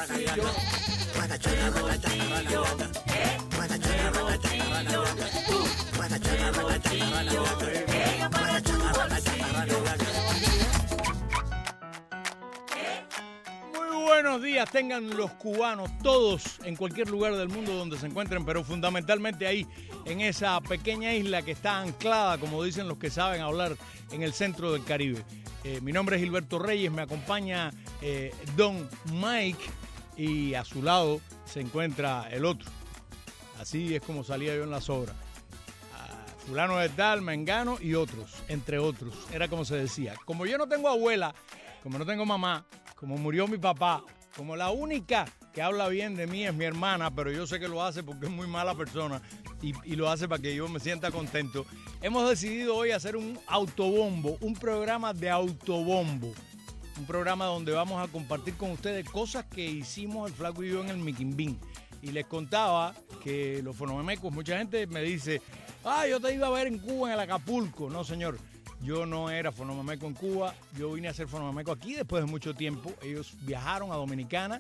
bolsillo, buenos días tengan los cubanos, todos en cualquier lugar del mundo donde se encuentren, pero fundamentalmente ahí, en esa pequeña isla que está anclada, como dicen los que saben hablar, en el centro del Caribe. Mi nombre es Gilberto Reyes, me acompaña Don Mike y a su lado se encuentra el otro. Así es como salía yo en las obras. Fulano de tal, mengano y otros, entre otros. Era como se decía. Como yo no tengo abuela, como no tengo mamá, como murió mi papá, como la única que habla bien de mí es mi hermana, pero yo sé que lo hace porque es muy mala persona y lo hace para que yo me sienta contento. Hemos decidido hoy hacer un autobombo, un programa de autobombo. Un programa donde vamos a compartir con ustedes cosas que hicimos el Flaco y yo en el Miquimbín. Y les contaba que los fonomemecos, mucha gente me dice, yo te iba a ver en Cuba, en el Acapulco. No, señor. Yo no era fonomameco en Cuba, yo vine a ser fonomameco aquí después de mucho tiempo. Ellos viajaron a Dominicana,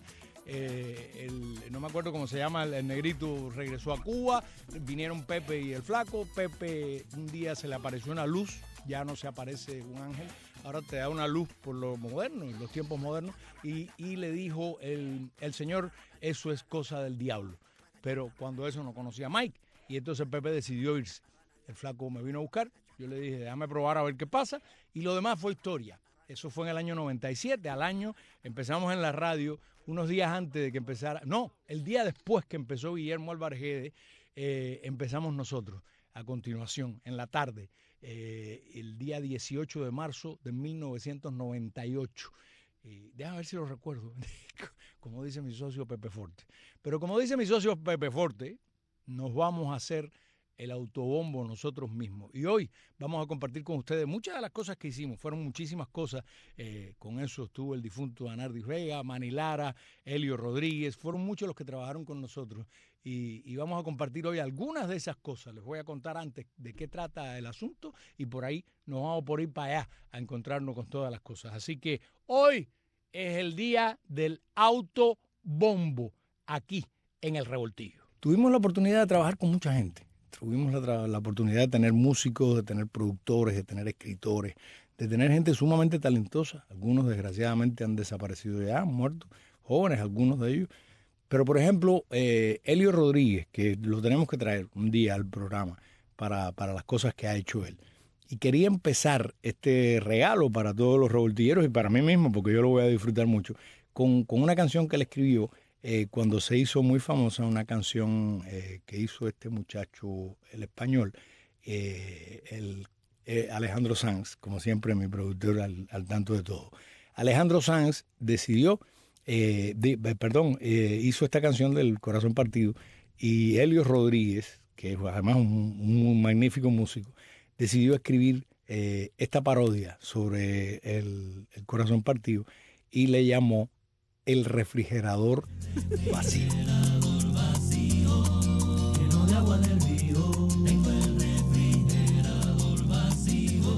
no me acuerdo cómo se llama, el negrito regresó a Cuba, vinieron Pepe y el Flaco. Pepe un día se le apareció una luz, ya no se aparece un ángel, ahora te da una luz por lo moderno, los tiempos modernos, y le dijo el señor, eso es cosa del diablo. Pero cuando eso no conocía a Mike, y entonces Pepe decidió irse. El Flaco me vino a buscar. Yo le dije, déjame probar a ver qué pasa. Y lo demás fue historia. Eso fue en el año 97. Al año empezamos en la radio unos días antes de que empezara. No, el día después que empezó Guillermo Albarjede, empezamos nosotros. A continuación, en la tarde, el día 18 de marzo de 1998. Déjame ver si lo recuerdo. Como dice mi socio Pepe Forte. Pero como dice mi socio Pepe Forte, nos vamos a hacer el autobombo nosotros mismos. Y hoy vamos a compartir con ustedes muchas de las cosas que hicimos. Fueron muchísimas cosas. Con eso estuvo el difunto Anardi Vega, Manny Lara, Elio Rodríguez. Fueron muchos los que trabajaron con nosotros. Y vamos a compartir hoy algunas de esas cosas. Les voy a contar antes de qué trata el asunto y por ahí nos vamos por ir para allá a encontrarnos con todas las cosas. Así que hoy es el día del autobombo aquí en El Revoltillo. Tuvimos la oportunidad de trabajar con mucha gente. Tuvimos la oportunidad de tener músicos, de tener productores, de tener escritores, de tener gente sumamente talentosa. Algunos desgraciadamente han desaparecido ya, han muerto, jóvenes algunos de ellos. Pero por ejemplo, Elio Rodríguez, que lo tenemos que traer un día al programa para las cosas que ha hecho él. Y quería empezar este regalo para todos los revoltilleros y para mí mismo, porque yo lo voy a disfrutar mucho, con una canción que él escribió cuando se hizo muy famosa, una canción que hizo este muchacho, el español, Alejandro Sanz, como siempre mi productor al tanto de todo. Alejandro Sanz decidió, hizo esta canción del Corazón Partido y Elio Rodríguez, que es además un magnífico músico, decidió escribir esta parodia sobre el Corazón Partido y le llamó El refrigerador vacío. Lleno de agua del río, tengo el refrigerador vacío.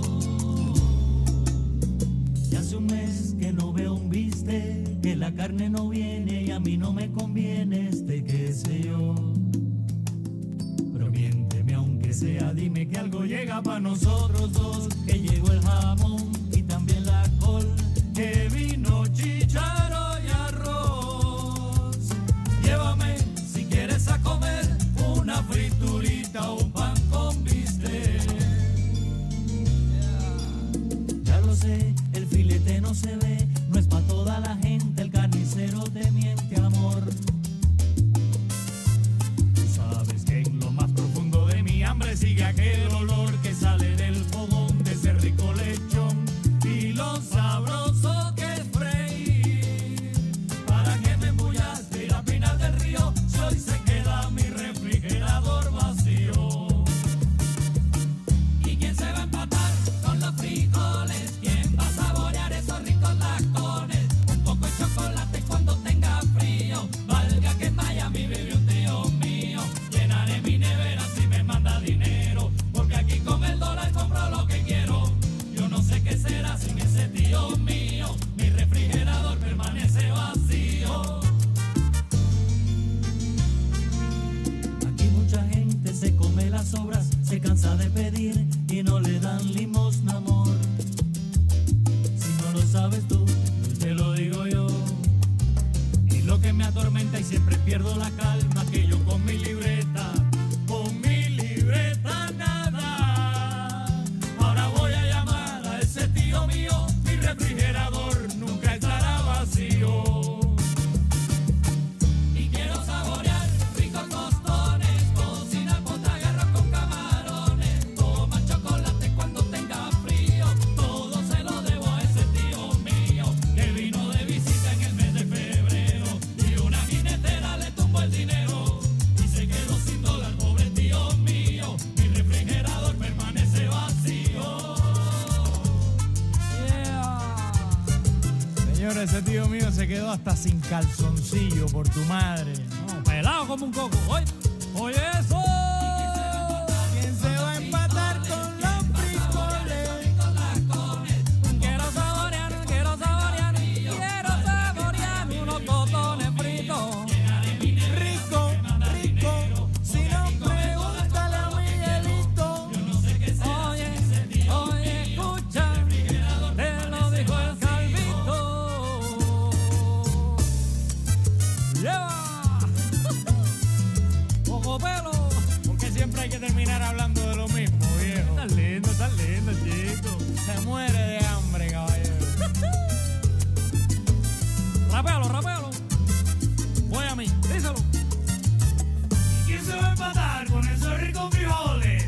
Ya hace un mes que no veo un bistec, que la carne no viene y a mí no me conviene qué sé yo. Pero miénteme aunque sea, dime que algo llega para nosotros dos, que llegó el jamón y también la col, que vino chícharo. Llévame si quieres a comer una friturita o un pan con bistec. Ya lo sé, el filete no se ve, no es pa' toda la gente, el carnicero te miente, amor. Tú sabes que en lo más profundo de mi hambre sigue aquel olor que sale del fogón de que me atormenta y siempre pierdo la calma, que yo con mi libreta nada. Ahora voy a llamar a ese tío mío, mi refrigerador nunca estará vacío. Y quiero saborear ricos tostones, cocinar potaje, arroz con camarones, tomar chocolate cuando tenga frío, todo se lo debo a ese tío mío, que vino de visita en el mes de febrero, y una jinetera le tumbó el dinero, y se quedó sin dólar, pobre tío mío, mi refrigerador permanece vacío. Yeah. Señores, ese tío mío se quedó hasta sin calzoncillo por tu madre. No, pelado como un coco. Oye eso. ¿Quién se va a empatar con los frijoles? Quiero saborear unos tostones fritos. Rico, rico, si no pregúntale a Miguelito. Oye, escucha, te lo dijo el Calvito. Lleva poco pelo. Porque siempre hay que terminar hablando de lo mismo, viejo. Estás lindo, chico. Se muere de hambre, caballero. Rapéalo. Voy a mí, díselo. ¿Y quién se va a empatar con esos ricos frijoles?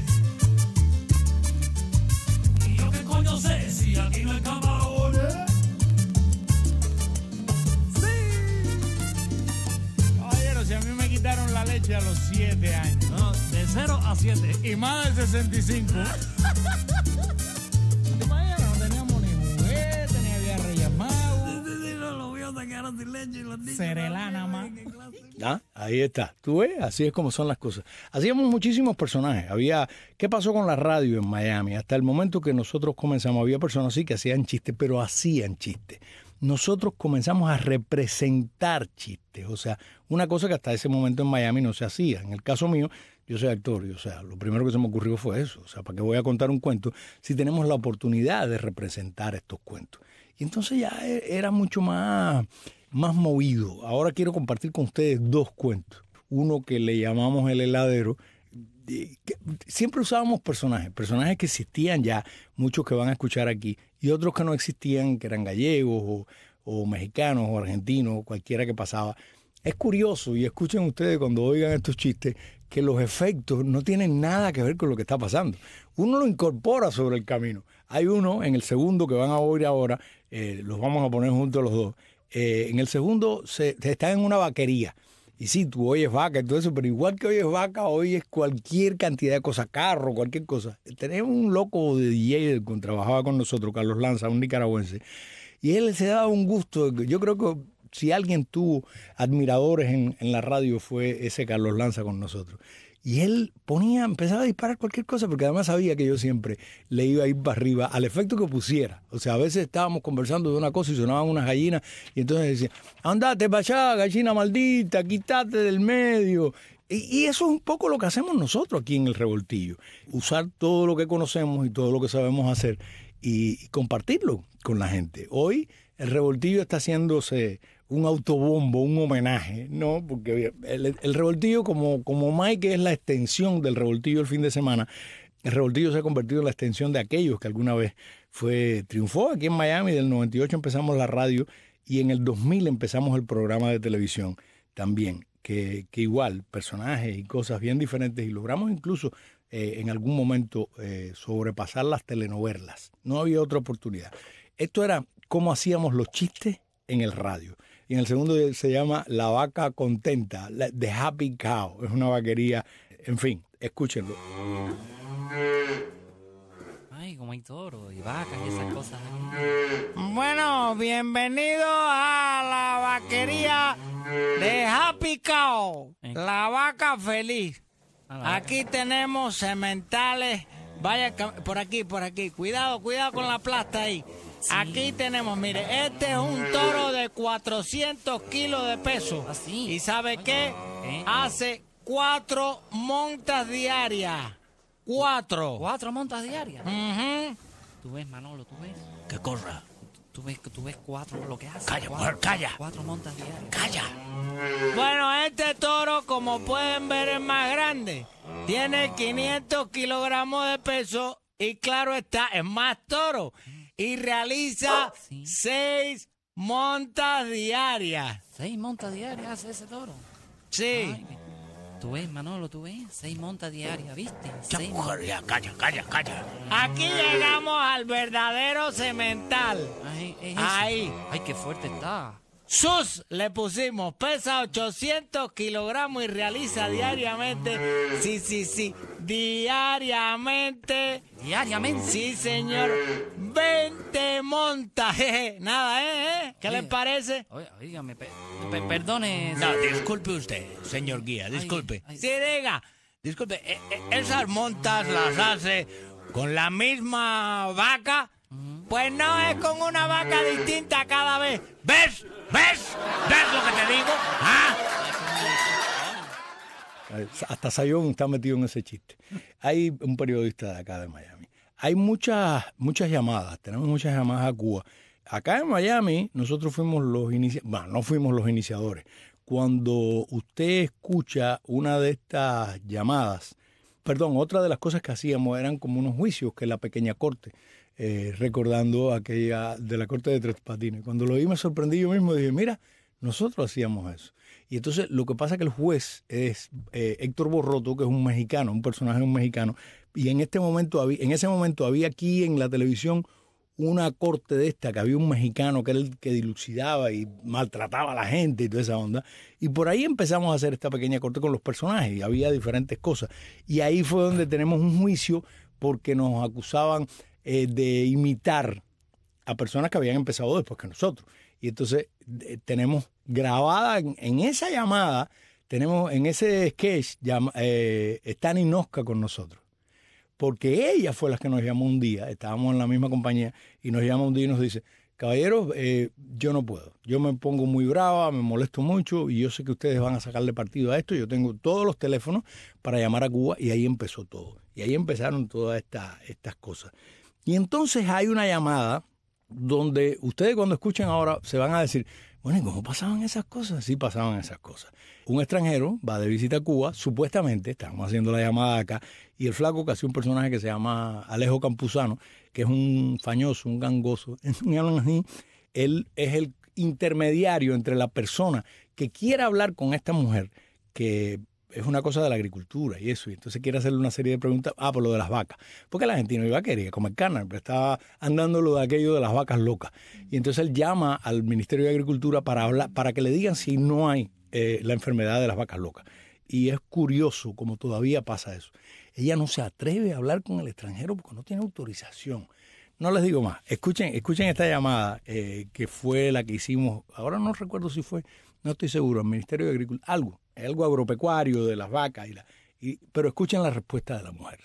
¿Y yo qué coño sé si aquí no hay camarones? Caballero, si a mí me quitaron la leche a los 7 años. No, de 0 a 7. Y más del 65. ¿Te imaginas? No teníamos ni juguete, ni había Reyes Magos. Los míos se quedaron sin leche y los niños. Cerelana más. Ah, ahí está. Tú ves, así es como son las cosas. Hacíamos muchísimos personajes. ¿Qué pasó con la radio en Miami? Hasta el momento que nosotros comenzamos, había personas así que hacían chistes, pero hacían chistes. Nosotros comenzamos a representar chistes. O sea, una cosa que hasta ese momento en Miami no se hacía. En el caso mío, yo soy actor y, o sea, lo primero que se me ocurrió fue eso. O sea, ¿para qué voy a contar un cuento si tenemos la oportunidad de representar estos cuentos? Y entonces ya era mucho más movido. Ahora quiero compartir con ustedes 2 cuentos. Uno que le llamamos El Heladero. Siempre usábamos personajes que existían ya, muchos que van a escuchar aquí, y otros que no existían, que eran gallegos o mexicanos o argentinos, cualquiera que pasaba. Es curioso, y escuchen ustedes cuando oigan estos chistes, que los efectos no tienen nada que ver con lo que está pasando. Uno lo incorpora sobre el camino. Hay uno, en el segundo que van a oír ahora, los vamos a poner juntos los dos. En el segundo está en una vaquería. Y sí, tú oyes vaca y todo eso, pero igual que oyes vaca, oyes cualquier cantidad de cosas, carro, cualquier cosa. Tenemos un loco de DJ que trabajaba con nosotros, Carlos Lanza, un nicaragüense, y él se daba un gusto. Yo creo que si alguien tuvo admiradores en la radio fue ese Carlos Lanza con nosotros. Y él empezaba a disparar cualquier cosa, porque además sabía que yo siempre le iba a ir para arriba al efecto que pusiera. O sea, a veces estábamos conversando de una cosa y sonaban unas gallinas, y entonces decía, andate para allá, gallina maldita, quítate del medio. Y eso es un poco lo que hacemos nosotros aquí en El Revoltillo. Usar todo lo que conocemos y todo lo que sabemos hacer y compartirlo con la gente. Hoy El Revoltillo está haciéndose un autobombo, un homenaje, ¿no? Porque el Revoltillo, como Mike es la extensión del Revoltillo el fin de semana, el Revoltillo se ha convertido en la extensión de aquellos que alguna vez triunfó aquí en Miami. Del 98 empezamos la radio y en el 2000 empezamos el programa de televisión también, que igual, personajes y cosas bien diferentes, y logramos incluso en algún momento sobrepasar las telenovelas. No había otra oportunidad. Esto era cómo hacíamos los chistes en el radio. Y en el segundo se llama La Vaca Contenta, The Happy Cow. Es una vaquería, en fin, escúchenlo. Ay, como hay toros y vacas y esas cosas. Bueno, bienvenido a la vaquería de Happy Cow, la vaca feliz. Aquí tenemos sementales. Vaya, por aquí. Cuidado con la plasta ahí. Sí. Aquí tenemos, mire, este es un toro de 400 kilos de peso. ¿Ah, sí? ¿Y sabe qué? Hace 4 montas diarias. 4. 4 montas diarias. Uh-huh. Tú ves, Manolo, tú ves. ¿Qué cosa? tú ves 4 lo que hace. Calla, 4, mujer, calla. 4 montas diarias. ¡Calla! Bueno, este toro, como pueden ver, es más grande. Tiene 500 kilogramos de peso y claro está, es más toro. Y realiza Sí. 6 montas diarias. 6 montas diarias hace ese toro. Sí. Ay, tú ves, Manolo, tú ves. 6 montas diarias, ¿viste? Ya, 6 mujer, ya, calla. Aquí llegamos al verdadero cemental. Ay, es eso. Ahí. Ay, qué fuerte está. Sus le pusimos, pesa 800 kilogramos y realiza diariamente, sí, diariamente, Diariamente. sí señor, 20 montas, jeje. Nada, ¿qué les parece? Oye, dígame, perdone. No, disculpe usted, señor guía, disculpe. ay. Sí, diga, disculpe, esas montas las hace con la misma vaca. Pues no es con una vaca distinta cada vez. ¿Ves? ¿Ves lo que te digo? ¿Ah? Hasta Sayón está metido en ese chiste. Hay un periodista de acá de Miami. Hay muchas llamadas, tenemos muchas llamadas a Cuba. Acá en Miami nosotros fuimos los iniciadores, no fuimos los iniciadores. Cuando usted escucha una de estas llamadas, otra de las cosas que hacíamos eran como unos juicios que la pequeña corte, recordando aquella de la corte de Tres Patines. Cuando lo vi me sorprendí yo mismo, dije, mira, nosotros hacíamos eso. Y entonces lo que pasa es que el juez es Héctor Borroto, que es un mexicano, un personaje mexicano, y en ese momento había aquí en la televisión una corte de esta, que había un mexicano que era el que dilucidaba y maltrataba a la gente y toda esa onda. Y por ahí empezamos a hacer esta pequeña corte con los personajes y había diferentes cosas. Y ahí fue donde tenemos un juicio porque nos acusaban de imitar a personas que habían empezado después que nosotros. Y entonces tenemos grabada en esa llamada, tenemos en ese sketch, está Ninosca con nosotros. Porque ella fue la que nos llamó un día, estábamos en la misma compañía, y nos llama un día y nos dice, caballeros, yo no puedo, yo me pongo muy brava, me molesto mucho, y yo sé que ustedes van a sacarle partido a esto, yo tengo todos los teléfonos para llamar a Cuba, y ahí empezó todo. Y ahí empezaron todas estas cosas. Y entonces hay una llamada donde ustedes cuando escuchen ahora se van a decir, bueno, ¿y cómo pasaban esas cosas? Sí pasaban esas cosas. Un extranjero va de visita a Cuba, supuestamente, estamos haciendo la llamada acá, y el flaco, que hace un personaje que se llama Alejo Campuzano, que es un fañoso, un gangoso, él es el intermediario entre la persona que quiere hablar con esta mujer, que es una cosa de la agricultura y eso, y entonces quiere hacerle una serie de preguntas, por lo de las vacas, porque el argentino iba a querer comer carne, pero estaba andando lo de aquello de las vacas locas, y entonces él llama al Ministerio de Agricultura para hablar, para que le digan si no hay la enfermedad de las vacas locas, y es curioso como todavía pasa eso. Ella no se atreve a hablar con el extranjero porque no tiene autorización. No les digo más, escuchen esta llamada que fue la que hicimos, ahora no recuerdo si fue, no estoy seguro, al Ministerio de Agricultura, algo agropecuario de las vacas, pero escuchen la respuesta de la mujer.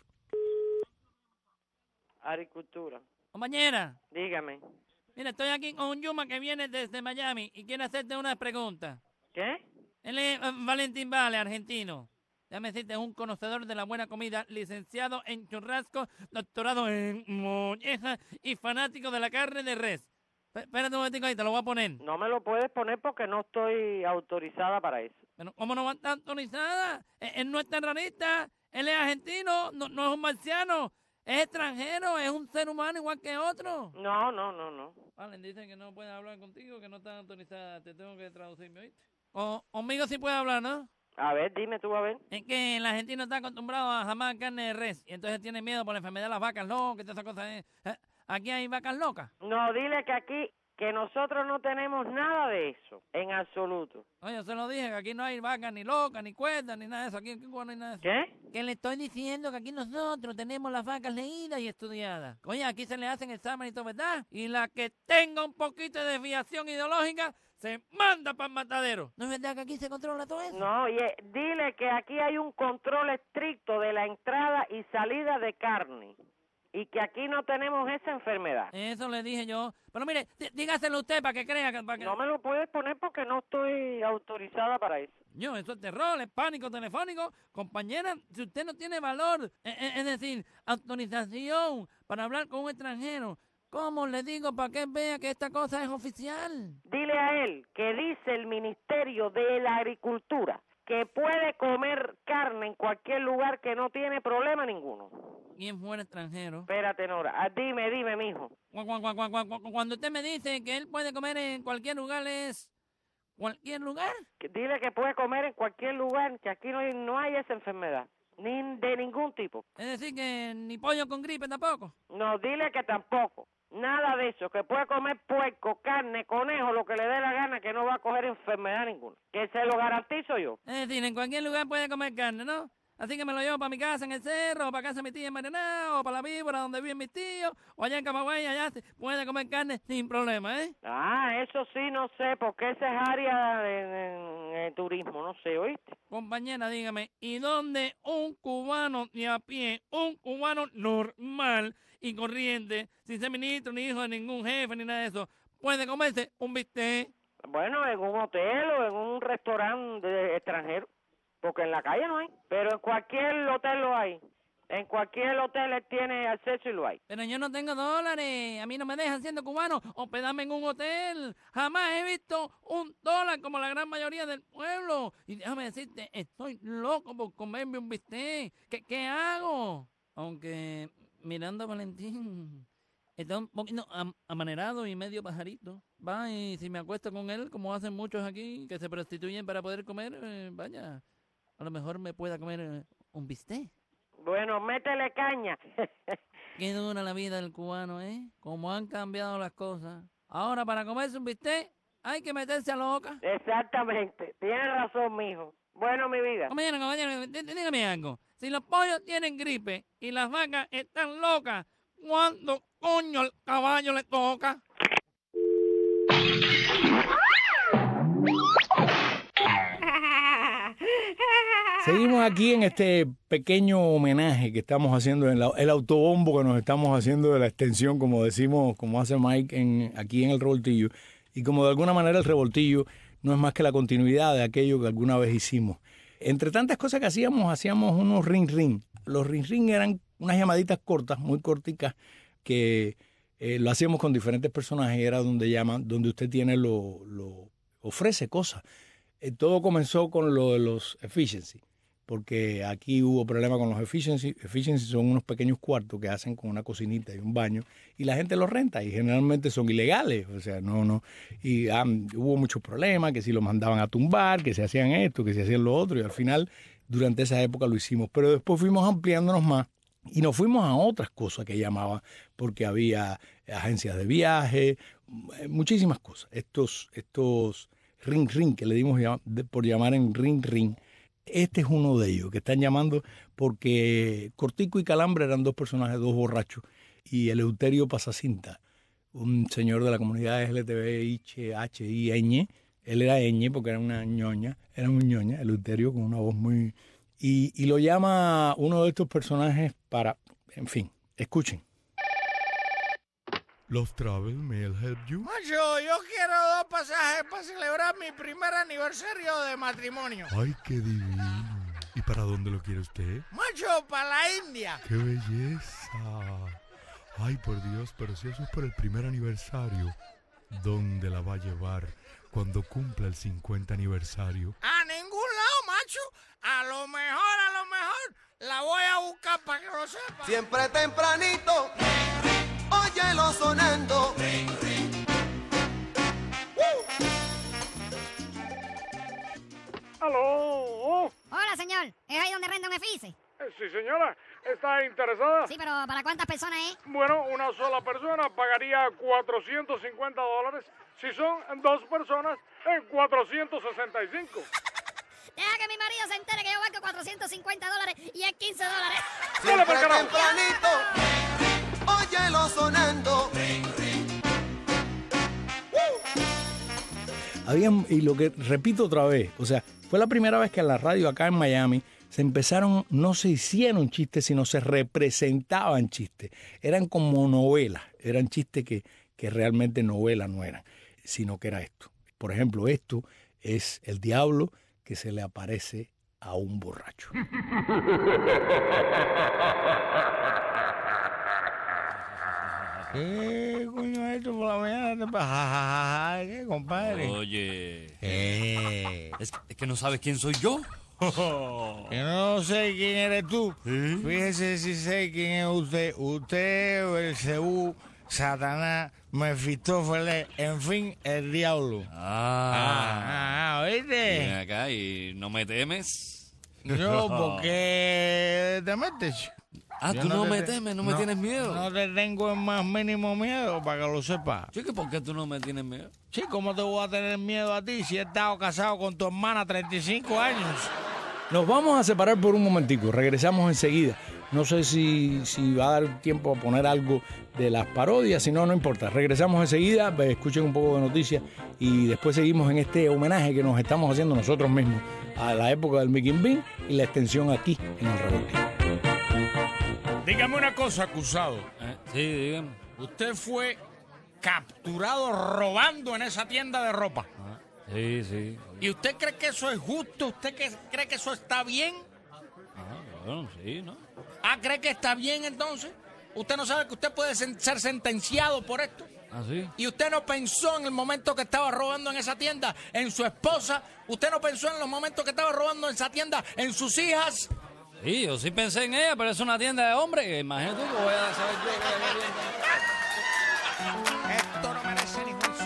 Agricultura. Compañera, Dígame. mira, estoy aquí con un Yuma que viene desde Miami y quiere hacerte una pregunta. ¿Qué? Él es Valentín Vale, argentino. Déjame decirte, es un conocedor de la buena comida, licenciado en churrasco, doctorado en molleja y fanático de la carne de res. Espérate un momentico ahí, te lo voy a poner. No me lo puedes poner porque no estoy autorizada para eso. Pero, ¿cómo no va a estar autorizada? Él no es terrorista, él es argentino, no es un marciano, es extranjero, es un ser humano igual que otro. No. Vale, dice que no puede hablar contigo, que no está autorizada, te tengo que traducirme, ¿oíste? Conmigo sí puede hablar, ¿no? A ver, dime tú, a ver. Es que el argentino está acostumbrado a jamás carne de res y entonces tiene miedo por la enfermedad de las vacas locas y todas esas cosas. Aquí hay vacas locas. No, dile que aquí, que nosotros no tenemos nada de eso, en absoluto. Oye, yo se lo dije, que aquí no hay vacas ni locas, ni cuerdas, ni nada de eso. Aquí en Cuba no hay nada de eso. ¿Qué? Que le estoy diciendo que aquí nosotros tenemos las vacas leídas y estudiadas. Oye, aquí se le hacen exámenes y todo, ¿verdad? Y la que tenga un poquito de desviación ideológica se manda para el matadero. ¿No es verdad que aquí se controla todo eso? No, oye, dile que aquí hay un control estricto de la entrada y salida de carne. Y que aquí no tenemos esa enfermedad. Eso le dije yo. Pero mire, dígaselo usted para que crea que... No me lo puedes poner porque no estoy autorizada para eso. Yo, eso es terror, es pánico telefónico. Compañera, si usted no tiene valor, es decir, autorización para hablar con un extranjero, ¿Cómo le digo para que vea que esta cosa es oficial? Dile a él que dice el Ministerio de la Agricultura que puede comer carne en cualquier lugar, que no tiene problema ninguno. ¿Quién fuera extranjero? Espérate, Nora. Dime, mijo. Cuando usted me dice que él puede comer en cualquier lugar, ¿es cualquier lugar? Dile que puede comer en cualquier lugar, que aquí no hay esa enfermedad. Ni de ningún tipo. Es decir, que ni pollo con gripe tampoco. No, dile que tampoco. Nada de eso, que puede comer puerco, carne, conejo, lo que le dé la gana, que no va a coger enfermedad ninguna. Que se lo garantizo yo. Es decir, en cualquier lugar puede comer carne, ¿no? Así que me lo llevo para mi casa en el cerro, o para casa de mi tía en Marianao, o para la víbora donde viven mis tíos, o allá en Camagüey, allá puede comer carne sin problema, ¿eh? Ah, eso sí, no sé, porque esa es área de turismo, no sé, ¿oíste? Compañera, dígame, ¿y dónde un cubano de a pie, un cubano normal y corriente, sin ser ministro, ni hijo de ningún jefe, ni nada de eso, puede comerse un bistec? Bueno, en un hotel o en un restaurante extranjero, porque en la calle no hay, pero en cualquier hotel lo hay. En cualquier hotel él tiene acceso y lo hay. Pero yo no tengo dólares, a mí no me dejan siendo cubano hospedarme en un hotel. Jamás he visto $1 como la gran mayoría del pueblo. Y déjame decirte, estoy loco por comerme un bistec. ¿Qué hago? Aunque mirando a Valentín, está un poquito amanerado y medio pajarito. Va, y si me acuesto con él, como hacen muchos aquí, que se prostituyen para poder comer, vaya, a lo mejor me pueda comer un bistec. Bueno, métele caña. Qué dura la vida del cubano, ¿eh? Cómo han cambiado las cosas. Ahora, para comerse un bistec, hay que meterse a loca. Exactamente. Tienes razón, mijo. Bueno, mi vida. Compañero, dígame algo. Si los pollos tienen gripe y las vacas están locas, ¿cuándo coño al caballo le toca? Seguimos aquí en este pequeño homenaje que estamos haciendo, en el autobombo que nos estamos haciendo de la extensión, como decimos, como hace Mike aquí en el revoltillo. Y como de alguna manera el revoltillo no es más que la continuidad de aquello que alguna vez hicimos. Entre tantas cosas que hacíamos unos ring-ring. Los ring-ring eran unas llamaditas cortas, muy corticas, que lo hacíamos con diferentes personajes. Era donde llaman, donde usted tiene ofrece cosas. Todo comenzó con lo de los efficiency, porque aquí hubo problema con los efficiency. Efficiency son unos pequeños cuartos que hacen con una cocinita y un baño, y la gente los renta, y generalmente son ilegales, o sea, no. Y hubo muchos problemas, que si lo mandaban a tumbar, que se hacían esto, que se hacían lo otro, y al final, durante esa época lo hicimos. Pero después fuimos ampliándonos más, y nos fuimos a otras cosas que llamaban, porque había agencias de viaje, muchísimas cosas. Estos ring que le dimos por llamar en ring. Este es uno de ellos que están llamando porque Cortico y Calambre eran dos personajes, dos borrachos, y Eleuterio Pasacinta, un señor de la comunidad LGTBIH, él era ñ porque era un ñoña, Eleuterio con una voz muy... Y lo llama uno de estos personajes para... En fin, escuchen. Los Travel Mail Help You. Macho, yo quiero 2 pasajes para celebrar mi primer aniversario de matrimonio. Ay, qué divino. ¿Y para dónde lo quiere usted? Macho, para la India. ¡Qué belleza! Ay, por Dios, pero si eso es por el primer aniversario, ¿dónde la va a llevar cuando cumpla el 50 aniversario? A ningún lado, macho. A lo mejor, la voy a buscar para que lo sepa. Siempre tempranito, óyelo sonando. ¿Aló? Hola, señor. ¿Es ahí donde renta un efice? Sí, señora. ¿Está interesada? Sí, pero ¿para cuántas personas es? Bueno, una sola persona pagaría $450. Si son 2 personas, $465. Deja que mi marido se entere que yo valgo $450 y es $15. Siempre tempranito, óyelo sonando. Y lo que repito otra vez, o sea, fue la primera vez que en la radio acá en Miami no se hicieron chistes, sino se representaban chistes. Eran como novelas, eran chistes que realmente novelas no eran, sino que era esto. Por ejemplo, esto es el diablo que se le aparece a un borracho. ¿Qué coño es esto por la mañana? ¿Qué, compadre? Oye, es que no sabes quién soy yo. Que no sé quién eres tú. Fíjese si sé quién es usted. Usted, Belcebú, Satanás, Mefistófeles, en fin, el diablo. ¿Oíste? Ven acá y no me temes. Yo, ¿por qué te metes? Tú no me temes, no me tienes miedo. No te tengo el más mínimo miedo, para que lo sepas. Chico, ¿por qué tú no me tienes miedo? Sí, ¿cómo te voy a tener miedo a ti si he estado casado con tu hermana 35 años? Nos vamos a separar por un momentico, regresamos enseguida. No sé si va a dar tiempo a poner algo de las parodias, si no, no importa. Regresamos enseguida, escuchen un poco de noticias y después seguimos en este homenaje que nos estamos haciendo nosotros mismos a la época del Mickey Bean y la extensión aquí en el Revoltillo. Dígame una cosa, acusado. Sí, dígame. Usted fue capturado robando en esa tienda de ropa. Sí. ¿Y usted cree que eso es justo? ¿Usted cree que eso está bien? Bueno, sí, ¿no? ¿Cree que está bien entonces? ¿Usted no sabe que usted puede ser sentenciado por esto? ¿Sí? ¿Y usted no pensó en el momento que estaba robando en esa tienda en su esposa? ¿Usted no pensó en los momentos que estaba robando en esa tienda en sus hijas? Sí, yo sí pensé en ella, pero es una tienda de hombres. Imagínate tú que voy a saber yo que Esto no merece ni juicio.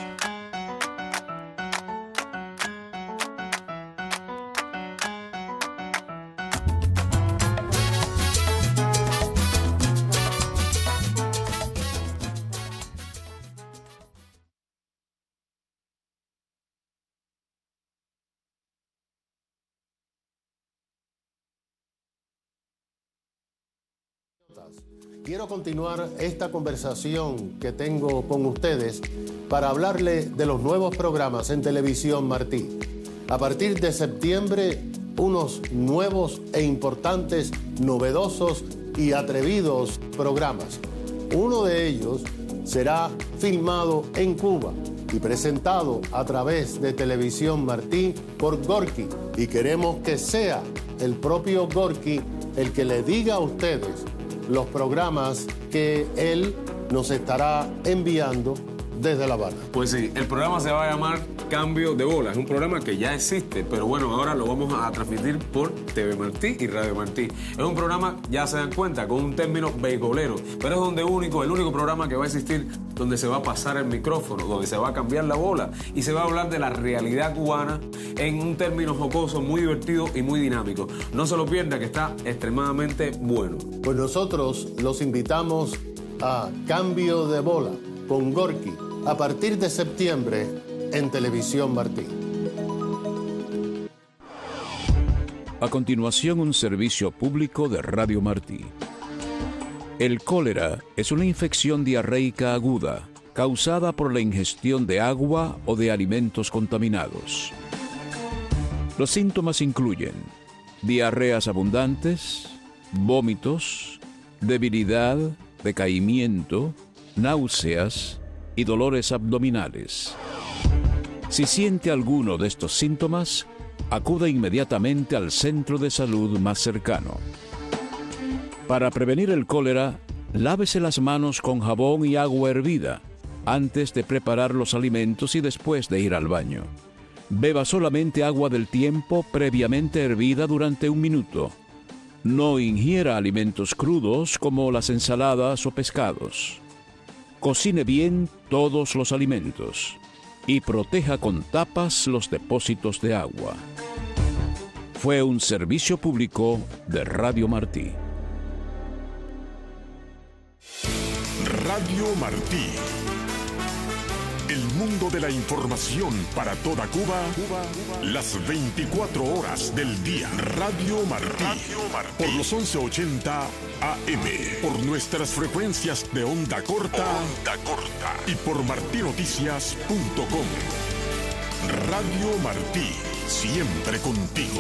Quiero continuar esta conversación que tengo con ustedes para hablarle de los nuevos programas en Televisión Martí. A partir de septiembre, unos nuevos e importantes, novedosos y atrevidos programas. Uno de ellos será filmado en Cuba y presentado a través de Televisión Martí por Gorky. Y queremos que sea el propio Gorky el que le diga a ustedes los programas que él nos estará enviando desde La Habana. Pues sí, el programa se va a llamar Cambio de Bola. Es un programa que ya existe, pero bueno, ahora lo vamos a transmitir por TV Martí y Radio Martí. Es un programa, ya se dan cuenta, con un término beisbolero, pero es el único programa que va a existir donde se va a pasar el micrófono, donde se va a cambiar la bola y se va a hablar de la realidad cubana en un término jocoso, muy divertido y muy dinámico. No se lo pierda, que está extremadamente bueno. Pues nosotros los invitamos a Cambio de Bola con Gorky a partir de septiembre en Televisión Martí. A continuación, un servicio público de Radio Martí. El cólera es una infección diarreica aguda causada por la ingestión de agua o de alimentos contaminados. Los síntomas incluyen diarreas abundantes, vómitos, debilidad, decaimiento, náuseas y dolores abdominales. Si siente alguno de estos síntomas, acuda inmediatamente al centro de salud más cercano. Para prevenir el cólera, lávese las manos con jabón y agua hervida antes de preparar los alimentos y después de ir al baño. Beba solamente agua del tiempo previamente hervida durante 1 minuto. No ingiera alimentos crudos como las ensaladas o pescados. Cocine bien todos los alimentos y proteja con tapas los depósitos de agua. Fue un servicio público de Radio Martí. Radio Martí. El mundo de la información para toda Cuba, las 24 horas del día. Radio Martí. Por los 1180 AM. Por nuestras frecuencias de onda corta. Y por martinoticias.com. Radio Martí. Siempre contigo.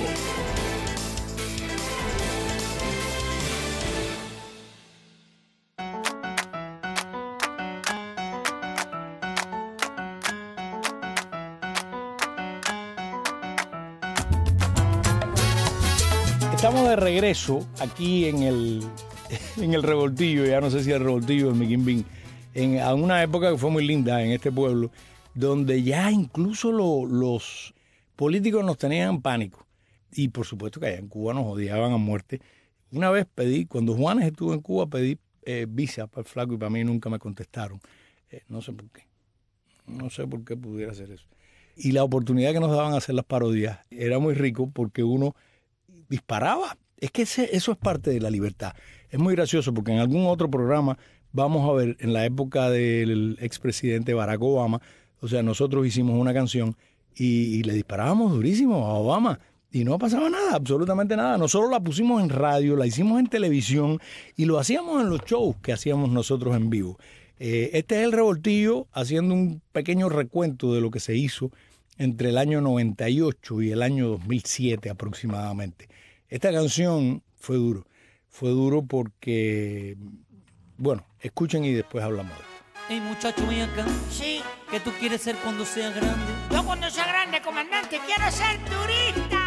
Estamos de regreso aquí en el Revoltillo, ya no sé si el Revoltillo o el Mickey Bean. a una época que fue muy linda en este pueblo, donde ya incluso los políticos nos tenían en pánico. Y por supuesto que allá en Cuba nos odiaban a muerte. Una vez cuando Juanes estuvo en Cuba, pedí visa para el flaco y para mí nunca me contestaron. No sé por qué. No sé por qué pudiera hacer eso. Y la oportunidad que nos daban a hacer las parodias era muy rico porque uno disparaba. Es que eso es parte de la libertad. Es muy gracioso porque en algún otro programa vamos a ver, en la época del expresidente Barack Obama, o sea, nosotros hicimos una canción y le disparábamos durísimo a Obama. Y no pasaba nada, absolutamente nada. Nosotros la pusimos en radio, la hicimos en televisión y lo hacíamos en los shows que hacíamos nosotros en vivo. Este es el Revoltillo haciendo un pequeño recuento de lo que se hizo entre el año 98 y el año 2007 aproximadamente. Esta canción fue duro porque, bueno, escuchen y después hablamos de esto. Hey muchacho, ven acá. Sí. ¿Qué tú quieres ser cuando seas grande? Yo cuando sea grande, comandante, quiero ser turista.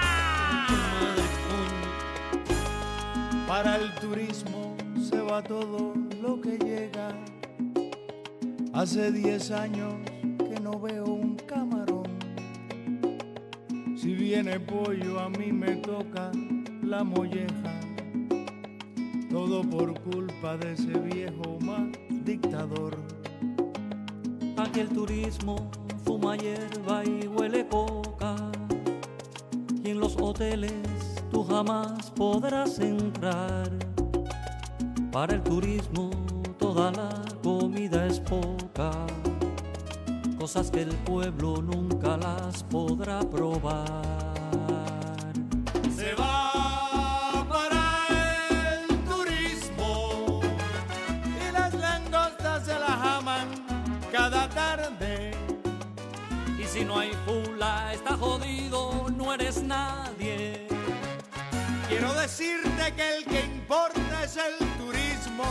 Para el turismo se va todo lo que llega. Hace 10 años que no veo un camarón. Si viene pollo a mí me toca la molleja. Todo por culpa de ese viejo más dictador. Aquí el turismo fuma hierba y huele coca. Y en los hoteles tú jamás podrás entrar. Para el turismo toda la comida es poca. Cosas que el pueblo nunca las podrá probar. Se va para el turismo y las langostas se las aman cada tarde. Y si no hay fula, está jodido, no eres nadie. Quiero decirte que el que importa es el turismo.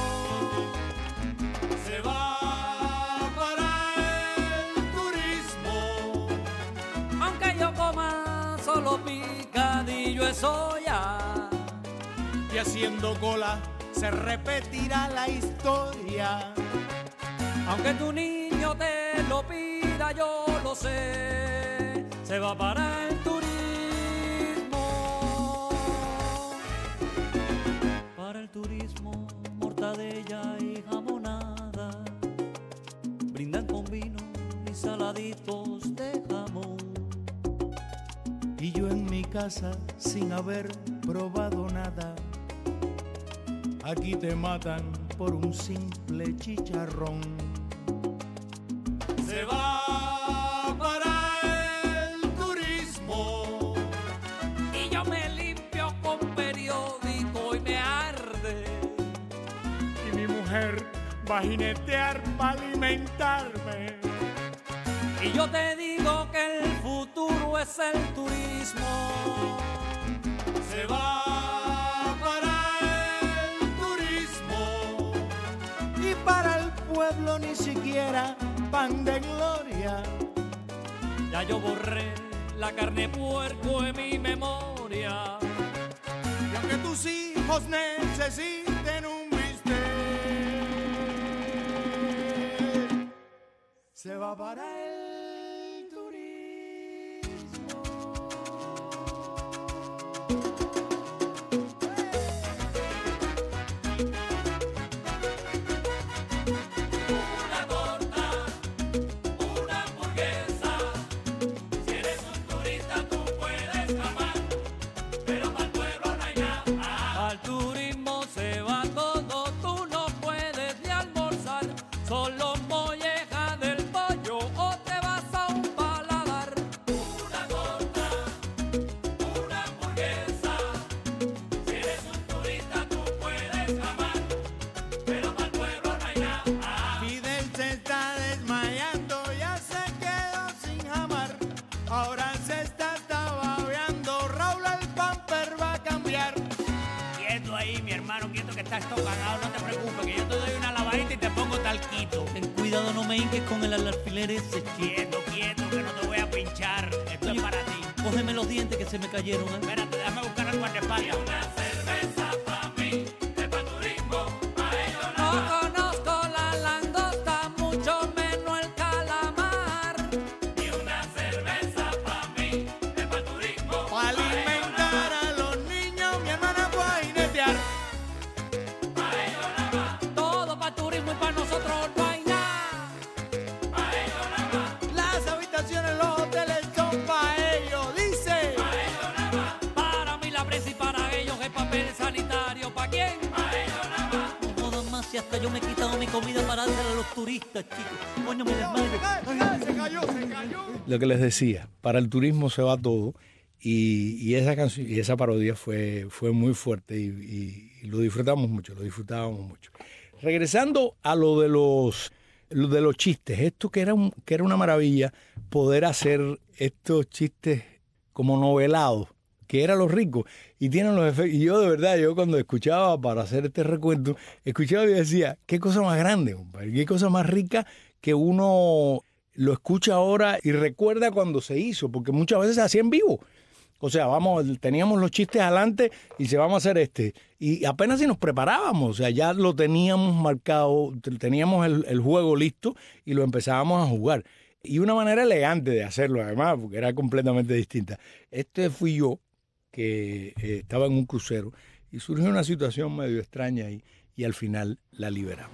Se va para el turismo. Aunque yo coma solo picadillo de soya. Y haciendo cola se repetirá la historia. Aunque tu niño te lo pida, yo lo sé. Se va para el turismo. Para el turismo, mortadella y jamonada. Brindan con vino y saladitos de jamón. Y yo en mi casa sin haber probado nada. Aquí te matan por un simple chicharrón. Se va para el turismo. Y yo me limpio con periódico y me arde. Y mi mujer va a jinetear para alimentarme. Y yo te digo que el futuro es el turismo. Se va para el turismo. Y para el pueblo ni siquiera pan de gloria. Ya yo borré la carne puerco en mi memoria. Y aunque tus hijos necesiten un bistec, se va para el turismo. Una torta, una hamburguesa. Si eres un turista tú puedes amar, pero para el pueblo no hay nada. Al turismo se va todo, tú no puedes ni almorzar. Solo molleja del pollo o te vas a un paladar. Una torta, una hamburguesa. Si eres un turista tú puedes amar, pero para el pueblo no hay nada. Fidel se está desmayando, ya se quedó sin jamar. Ahora se está babeando, Raúl el pamper va a cambiar. Quieto ahí, mi hermano, quieto que estás tocado, no te preocupes, que yo te doy una lavadita y te pongo talquito. Ten cuidado, no me hinques con el alfiler ese. Quieto, quieto, que no te voy a pinchar. Esto es para ti. Cógeme los dientes que se me cayeron. Espérate, déjame buscar el guardaespaldas. Una cerveza pa' mí, de pa' turismo, pa' ellos no. No conozco la langosta turista, yo me he quitado mi comida para dársela a los turistas, chicos. Coño, mi desmadre. Se cayó. Lo que les decía, para el turismo se va todo y esa canción y esa parodia fue muy fuerte y lo disfrutábamos mucho. Regresando a lo de los chistes, esto que era una maravilla poder hacer estos chistes como novelados, que era lo rico, y tienen los efectos. Y yo de verdad, cuando escuchaba para hacer este recuento, escuchaba y decía, qué cosa más grande, compadre, qué cosa más rica que uno lo escucha ahora y recuerda cuando se hizo, porque muchas veces se hacía en vivo. O sea, teníamos los chistes adelante y se vamos a hacer este. Y apenas si nos preparábamos, o sea, ya lo teníamos marcado, teníamos el juego listo y lo empezábamos a jugar. Y una manera elegante de hacerlo, además, porque era completamente distinta. Fui yo, que estaba en un crucero, y surgió una situación medio extraña ahí, y al final la liberamos.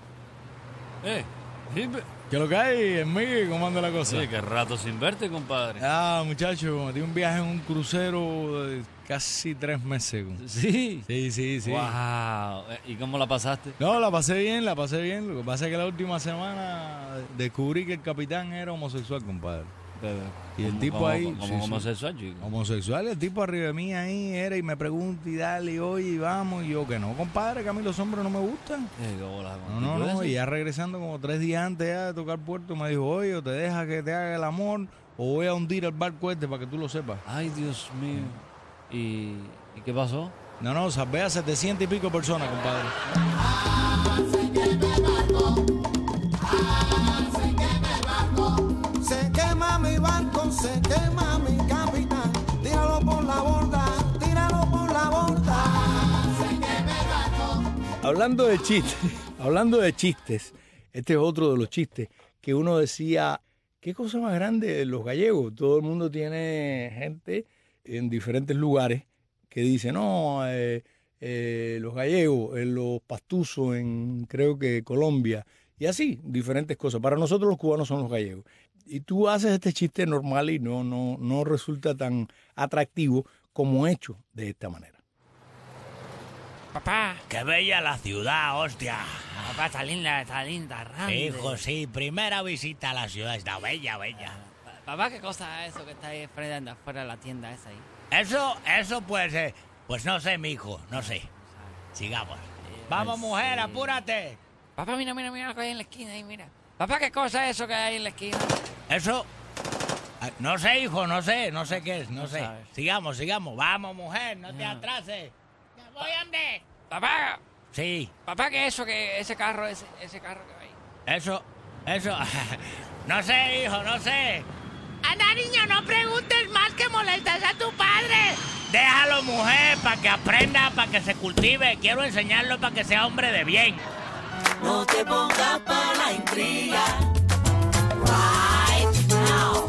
¿Qué lo que hay, Enrique? ¿Cómo anda la cosa? Sí, qué rato sin verte, compadre. Muchacho, metí un viaje en un crucero de casi 3 meses. ¿Sí? Sí. Wow. ¿Y cómo la pasaste? No, la pasé bien. Lo que pasa es que la última semana descubrí que el capitán era homosexual, compadre. Y el tipo ahí... ¿Como homosexual, chico? Homosexual, el tipo arriba de mí ahí era y me pregunta y dale, y oye, y vamos. Y yo, que no, compadre, que a mí los hombres no me gustan. No, y ya regresando como 3 días antes ya de tocar puerto, me dijo, oye, o te deja que te haga el amor o voy a hundir el barco este para que tú lo sepas. Ay, Dios mío. ¿Y qué pasó? No, salvé a 700 y pico personas, compadre. Se quema mi barco, se quema mi capitán. Tíralo por la borda. Se quema el barco. Hablando de chistes, este es otro de los chistes que uno decía, qué cosa más grande los gallegos. Todo el mundo tiene gente en diferentes lugares que dice, no, los gallegos, los pastuzos en creo que Colombia, y así, diferentes cosas. Para nosotros los cubanos son los gallegos. Y tú haces este chiste normal y no resulta tan atractivo como hecho de esta manera. Papá. Qué bella la ciudad, hostia. Papá, está linda, grande. Hijo, sí, primera visita a la ciudad, está bella. Papá, ¿qué cosa es eso que está ahí afuera de la tienda esa ahí? Eso pues no sé, mijo, no sé. Sigamos. Vamos, mujer, apúrate. Papá, mira lo que hay en la esquina ahí, mira. Papá, ¿qué cosa es eso que hay en la esquina? Eso... No sé, hijo, no sé qué es, no sé. Sabes. Sigamos. Vamos, mujer, no te atrases. ¡Ya voy, hombre! Papá. Sí. Papá, ¿qué es eso ese carro que hay? Eso... No sé, hijo, no sé. Anda, niño, no preguntes más que molestas a tu padre. Déjalo, mujer, para que aprenda, para que se cultive. Quiero enseñarlo para que sea hombre de bien. No te pongas para la intriga. Right now.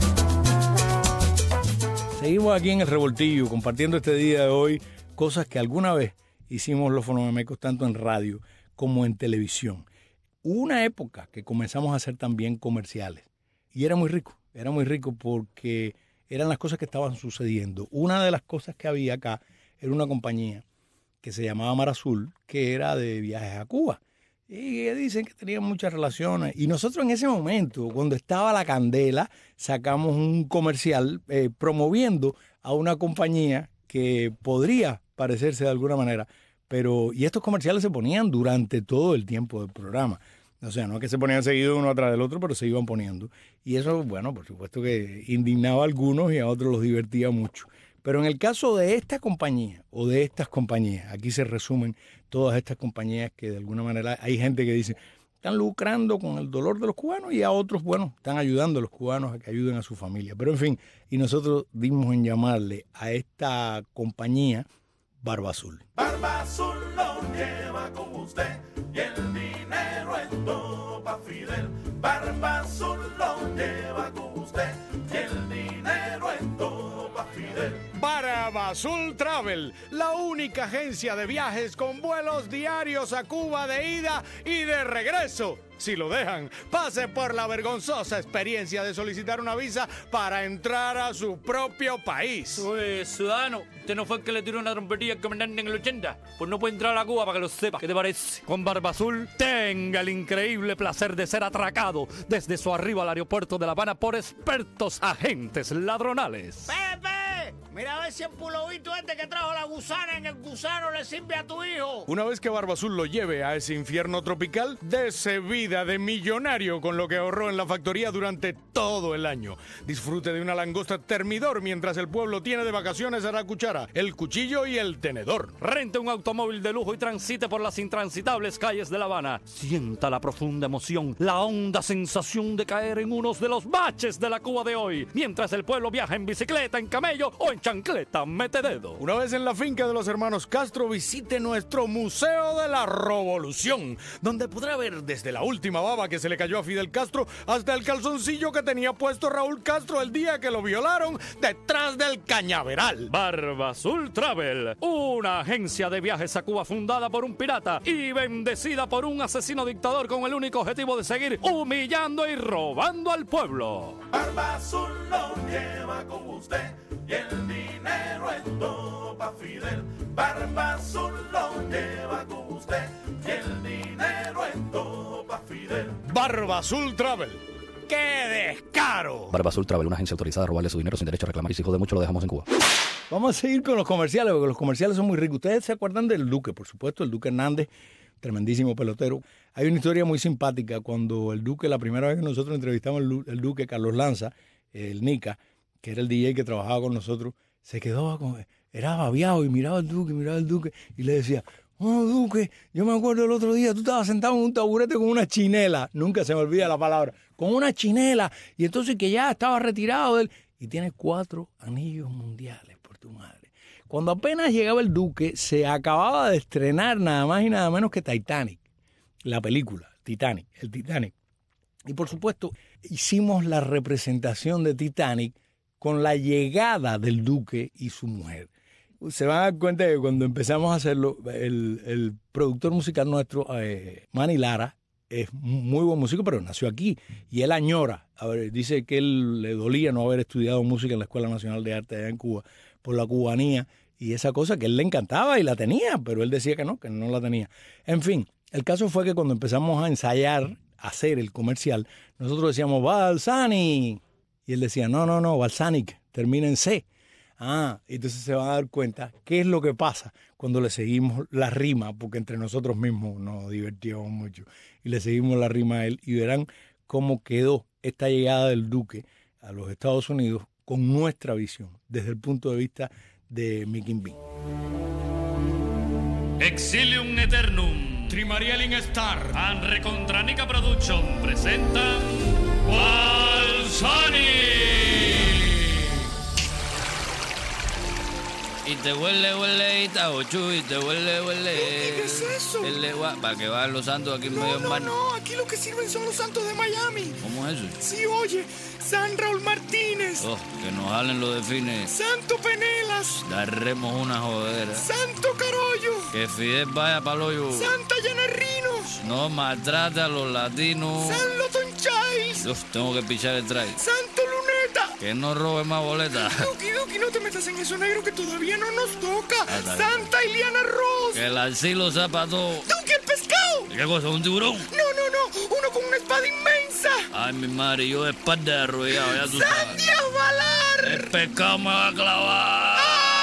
Seguimos aquí en El Revoltillo, compartiendo este día de hoy cosas que alguna vez hicimos los fonomemecos tanto en radio como en televisión. Hubo una época que comenzamos a hacer también comerciales y era muy rico porque eran las cosas que estaban sucediendo. Una de las cosas que había acá era una compañía que se llamaba Mar Azul, que era de viajes a Cuba. Y dicen que tenían muchas relaciones. Y nosotros en ese momento, cuando estaba la candela, sacamos un comercial promoviendo a una compañía que podría parecerse de alguna manera. Y estos comerciales se ponían durante todo el tiempo del programa. O sea, no es que se ponían seguido uno atrás del otro, pero se iban poniendo. Y eso, bueno, por supuesto que indignaba a algunos y a otros los divertía mucho. Pero en el caso de esta compañía o de estas compañías, aquí se resumen todas estas compañías que de alguna manera hay gente que dice están lucrando con el dolor de los cubanos y a otros, bueno, están ayudando a los cubanos a que ayuden a su familia. Pero en fin, y nosotros dimos en llamarle a esta compañía Barba Azul. Barba Azul lo lleva con usted y el dinero es todo pa' Fidel. Barba Azul lo lleva con usted y el dinero es todo pa' Fidel. Barba Azul Travel, la única agencia de viajes con vuelos diarios a Cuba de ida y de regreso. Si lo dejan, pase por la vergonzosa experiencia de solicitar una visa para entrar a su propio país. Ciudadano, ¿Este no fue el que le tiró una trompetilla al comandante en el 80? Pues no puede entrar a la Cuba para que lo sepa. ¿Qué te parece? Con Barba Azul, tenga el increíble placer de ser atracado desde su arribo al aeropuerto de La Habana por expertos agentes ladronales. ¡Pepe! Mira a ver si el pulovito este que trajo la gusana en el gusano le sirve a tu hijo. Una vez que Barba Azul lo lleve a ese infierno tropical, dese vida de millonario con lo que ahorró en la factoría durante todo el año. Disfrute de una langosta termidor mientras el pueblo tiene de vacaciones a la cuchara, el cuchillo y el tenedor. Rente un automóvil de lujo y transite por las intransitables calles de La Habana. Sienta la profunda emoción, la honda sensación de caer en uno de los baches de la Cuba de hoy, mientras el pueblo viaja en bicicleta, en camello o en chancleta metededo. Una vez en la finca de los hermanos Castro, visite nuestro Museo de la Revolución, donde podrá ver desde la última baba que se le cayó a Fidel Castro hasta el calzoncillo que tenía puesto Raúl Castro el día que lo violaron detrás del cañaveral. Barba Azul Travel, una agencia de viajes a Cuba fundada por un pirata y bendecida por un asesino dictador con el único objetivo de seguir humillando y robando al pueblo. Barba Azul lo lleva con usted y el dinero es todo pa' Fidel. Barba Azul lo lleva con usted y el dinero es todo pa' Fidel. Barba Azul Travel. ¡Qué descaro! Barba Azul Travel, una agencia autorizada a robarle su dinero sin derecho a reclamar, y si jode mucho lo dejamos en Cuba. Vamos a seguir con los comerciales, porque los comerciales son muy ricos. Ustedes se acuerdan del Duque, por supuesto, el Duque Hernández, tremendísimo pelotero. Hay una historia muy simpática cuando el Duque, la primera vez que nosotros entrevistamos al Duque, Carlos Lanza, el Nica, que era el DJ que trabajaba con nosotros, se quedó, era babiado y miraba al Duque y le decía: "Oh, Duque, yo me acuerdo el otro día, tú estabas sentado en un taburete con una chinela", nunca se me olvida la palabra, con una chinela, y entonces que ya estaba retirado de él, y tienes 4 anillos mundiales por tu madre. Cuando apenas llegaba el Duque, se acababa de estrenar nada más y nada menos que Titanic, la película, el Titanic. Y por supuesto, hicimos la representación de Titanic con la llegada del Duque y su mujer. Se van a dar cuenta que cuando empezamos a hacerlo, el productor musical nuestro, Manny Lara, es muy buen músico, pero nació aquí y él añora. A ver, dice que él le dolía no haber estudiado música en la Escuela Nacional de Arte allá en Cuba por la cubanía y esa cosa que él le encantaba y la tenía, pero él decía que no la tenía. En fin, el caso fue que cuando empezamos a ensayar, a hacer el comercial, nosotros decíamos Balsani y él decía no, Balsanic, termina en C. Entonces se van a dar cuenta qué es lo que pasa cuando le seguimos la rima, porque entre nosotros mismos nos divertíamos mucho y le seguimos la rima a él y verán cómo quedó esta llegada del Duque a los Estados Unidos con nuestra visión desde el punto de vista de Mickey Bean. Exilium Eternum, Trimarielin Star, and Recontranica Production presentan Balsani. Y te huele, y taochu, y te huele. ¿Qué es eso? Para que vayan los santos aquí en medio del mar. No, aquí lo que sirven son los santos de Miami. ¿Cómo es eso? Sí, oye, San Raúl Martínez. Que nos jalen los delfines. Santo Penelas. Daremos una jodera. Santo Carollo. Que Fidel vaya pa'l hoyo. Santa Yanarrinos. No maltrate a los latinos. San Loton Chais. Tengo que pichar el traje. Santo Luneta. Que no robe más boletas. Duki, no te metas en eso, negro, que todavía no nos toca. Santa Iliana Ross. Que el alcilo sepa todo. Duki, el pescado. ¿Qué cosa? ¿Un tiburón? No, uno con una espada inmensa. Ay, mi madre, yo de espalda arrollado, ya tú sabes. ¡Sandia Valar! El pescado me va a clavar.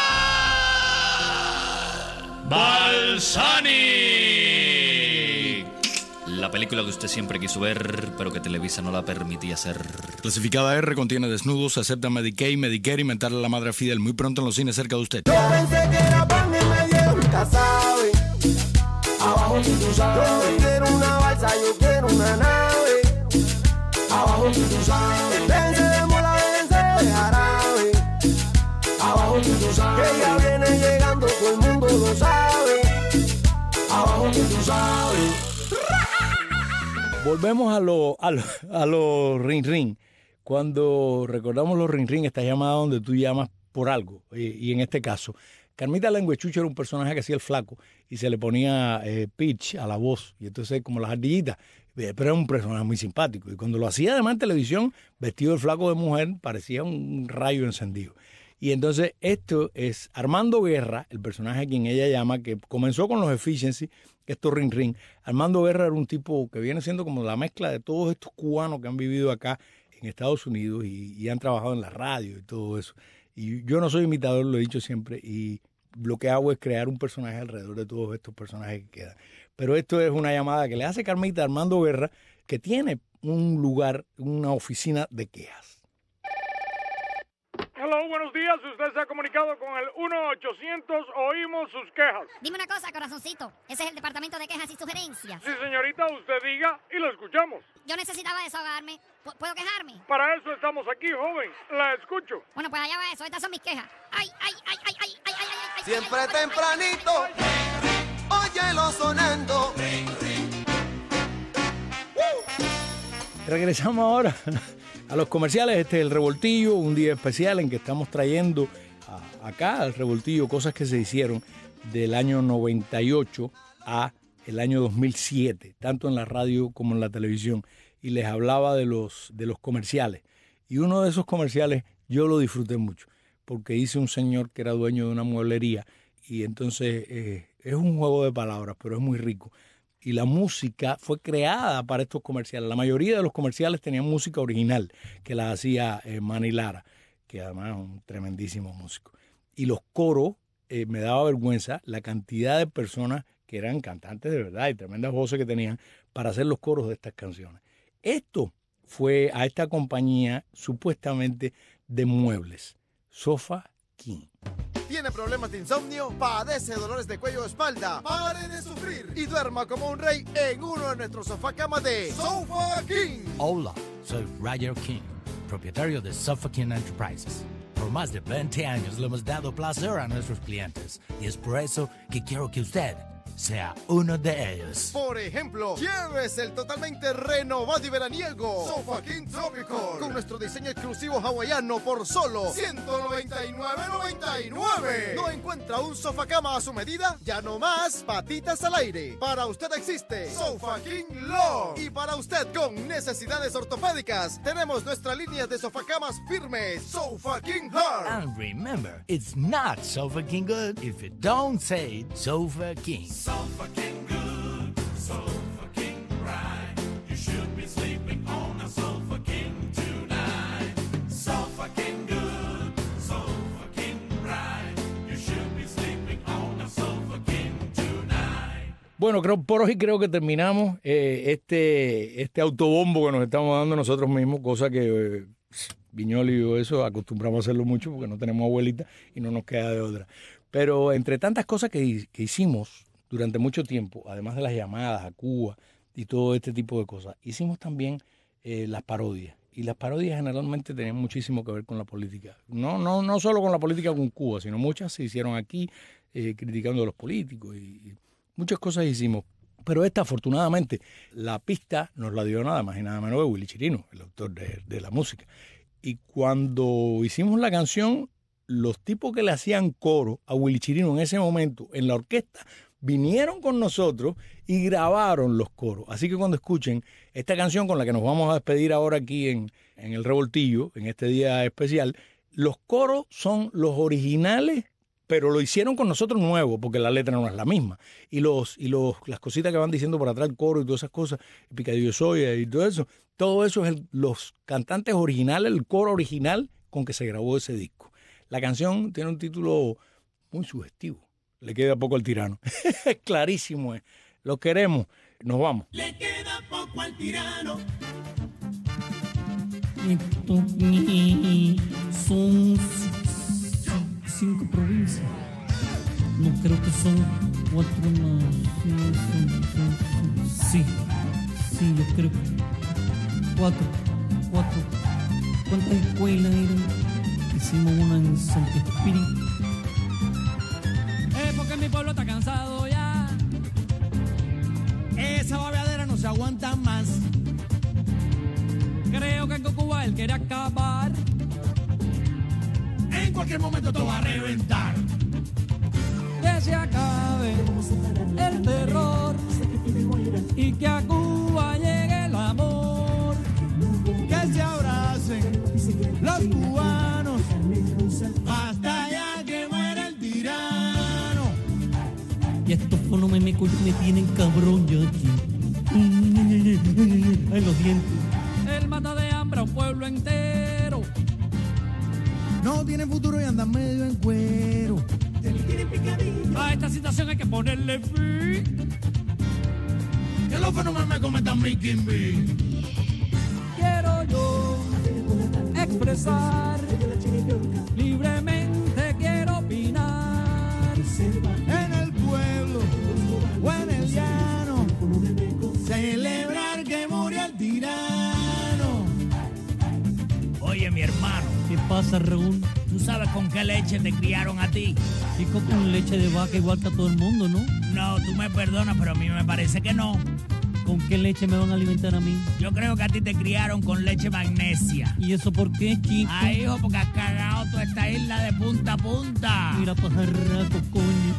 Balsani. La película que usted siempre quiso ver, pero que Televisa no la permitía hacer. Clasificada R, contiene desnudos, acepta Medicaid, Medicare y mentarle a la madre a Fidel. Muy pronto en los cines cerca de usted. Yo pensé que era pan y me dieron casabe. Abajo tú sabes. Yo no quiero una balsa, yo quiero una nave. Abajo tú sabes. Dense de mola, dense de jarabe. Abajo tú sabes. Que ya viene llegando, todo el mundo lo sabe. Abajo tú sabes. Volvemos a los ring ring. Cuando recordamos los ring ring, esta llamada donde tú llamas por algo. Y en este caso, Carmita Lengüechucho era un personaje que hacía el flaco y se le ponía pitch a la voz. Y entonces, como las ardillitas. Pero era un personaje muy simpático. Y cuando lo hacía además en televisión, vestido el flaco de mujer, parecía un rayo encendido. Y entonces esto es Armando Guerra, el personaje a quien ella llama, que comenzó con los Efficiency, esto Ring Ring. Armando Guerra era un tipo que viene siendo como la mezcla de todos estos cubanos que han vivido acá en Estados Unidos y han trabajado en la radio y todo eso. Y yo no soy imitador, lo he dicho siempre, y lo que hago es crear un personaje alrededor de todos estos personajes que quedan. Pero esto es una llamada que le hace Carmita a Armando Guerra, que tiene un lugar, una oficina de quejas. Hello, buenos días. Usted se ha comunicado con el 1-800 Oímos sus quejas. Dime una cosa, corazoncito. Ese es el departamento de quejas y sugerencias. Sí, señorita, usted diga y lo escuchamos. Yo necesitaba desahogarme. ¿Puedo quejarme? Para eso estamos aquí, joven. La escucho. Bueno, pues allá va eso. Estas son mis quejas. ¡Ay, ay, ay, ay, ay, ay, ay, ay! Siempre tempranito, óyelo sonando. Regresamos ahora a los comerciales. Este es el Revoltillo, un día especial en que estamos trayendo acá al Revoltillo cosas que se hicieron del año 98 a el año 2007, tanto en la radio como en la televisión. Y les hablaba de los comerciales. Y uno de esos comerciales yo lo disfruté mucho, porque hice un señor que era dueño de una mueblería. Y entonces es un juego de palabras, pero es muy rico. Y la música fue creada para estos comerciales. La mayoría de los comerciales tenían música original, que la hacía Manny Lara, que además es un tremendísimo músico. Y los coros, me daba vergüenza la cantidad de personas que eran cantantes de verdad y tremendas voces que tenían para hacer los coros de estas canciones. Esto fue a esta compañía supuestamente de muebles, Sofa King. ¿Tiene problemas de insomnio? ¿Padece dolores de cuello o espalda? ¡Pare de sufrir! Y duerma como un rey en uno de nuestros sofacamas de Sofa King. Hola, soy Roger King, propietario de Sofa King Enterprises. Por más de 20 años le hemos dado placer a nuestros clientes y es por eso que quiero que usted sea uno de ellos. Por ejemplo, llévese el totalmente renovado y veraniego Sofa King Tropical con nuestro diseño exclusivo hawaiano por solo $199.99. ¿No encuentra un sofá cama a su medida? Ya no más patitas al aire. Para usted existe Sofa King Long. Y para usted con necesidades ortopédicas tenemos nuestra línea de sofacamas firmes Sofa King Hard. And remember, it's not Sofa King good if you don't say Sofa King. Sofa King good, Sofa King right. You should be sleeping on a Sofa King tonight. Sofa King good, Sofa King right. You should be sleeping on a Sofa King tonight. Bueno, por hoy creo que terminamos este autobombo que nos estamos dando nosotros mismos, cosa que Viñoli y yo eso acostumbramos a hacerlo mucho porque no tenemos abuelita y no nos queda de otra. Pero entre tantas cosas que hicimos durante mucho tiempo, además de las llamadas a Cuba y todo este tipo de cosas, hicimos también las parodias. Y las parodias generalmente tenían muchísimo que ver con la política. No solo con la política con Cuba, sino muchas se hicieron aquí criticando a los políticos y muchas cosas hicimos. Pero esta, afortunadamente, la pista nos la dio nada más y nada menos que Willy Chirino, el autor de la música. Y cuando hicimos la canción, los tipos que le hacían coro a Willy Chirino en ese momento en la orquesta vinieron con nosotros y grabaron los coros. Así que cuando escuchen esta canción con la que nos vamos a despedir ahora aquí en el Revoltillo, en este día especial, los coros son los originales, pero lo hicieron con nosotros nuevo, porque la letra no es la misma. Y las cositas que van diciendo por atrás, el coro y todas esas cosas, el picadillo de soya y todo eso es los cantantes originales, el coro original con que se grabó ese disco. La canción tiene un título muy sugestivo. Le queda poco al tirano. Clarísimo es. Lo queremos. Nos vamos. Le queda poco al tirano. Son 5 provincias. No, creo que son 4 más. Sí, yo creo. 4. ¿Cuántas escuelas eran? Hicimos una en Santo Espíritu. Porque mi pueblo está cansado ya. Esa babeadera no se aguanta más. Creo que con Cuba él quiere acabar. En cualquier momento todo va a reventar. Que se acabe el terror y que a Cuba llegue el amor. Que se abracen los cubanos. Hasta Y estos fenómenos me tienen cabrón ya aquí. Ay, los dientes. Él mata de hambre a un pueblo entero. No tiene futuro y anda medio en cuero. A esta situación hay que ponerle fin. Que los fenómenos me cometan mi Kimby. Quiero yo expresar libremente, quiero opinar. En el pueblo o en el llano, celebrar que murió el tirano. Oye, mi hermano. ¿Qué pasa, Raúl? ¿Tú sabes con qué leche te criaron a ti? Chico, con leche de vaca igual que a todo el mundo, ¿no? No, tú me perdonas, pero a mí me parece que no. ¿Con qué leche me van a alimentar a mí? Yo creo que a ti te criaron con leche magnesia. ¿Y eso por qué, chico? Ay, hijo, porque has cagado toda esta isla de punta a punta. Mira, pajarraco, coño.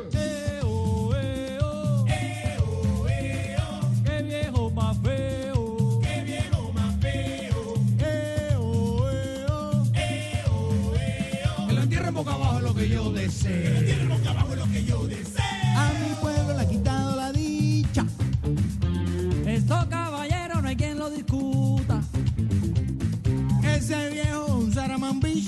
Qué viejo más feo. Qué viejo más feo. Que lo entierren boca abajo es lo que yo deseo. Que lo entierren boca abajo es lo que yo deseo. A mi pueblo le ha quitado la dicha. Esto, caballero, no hay quien lo discuta. Ese viejo es un Saramambich.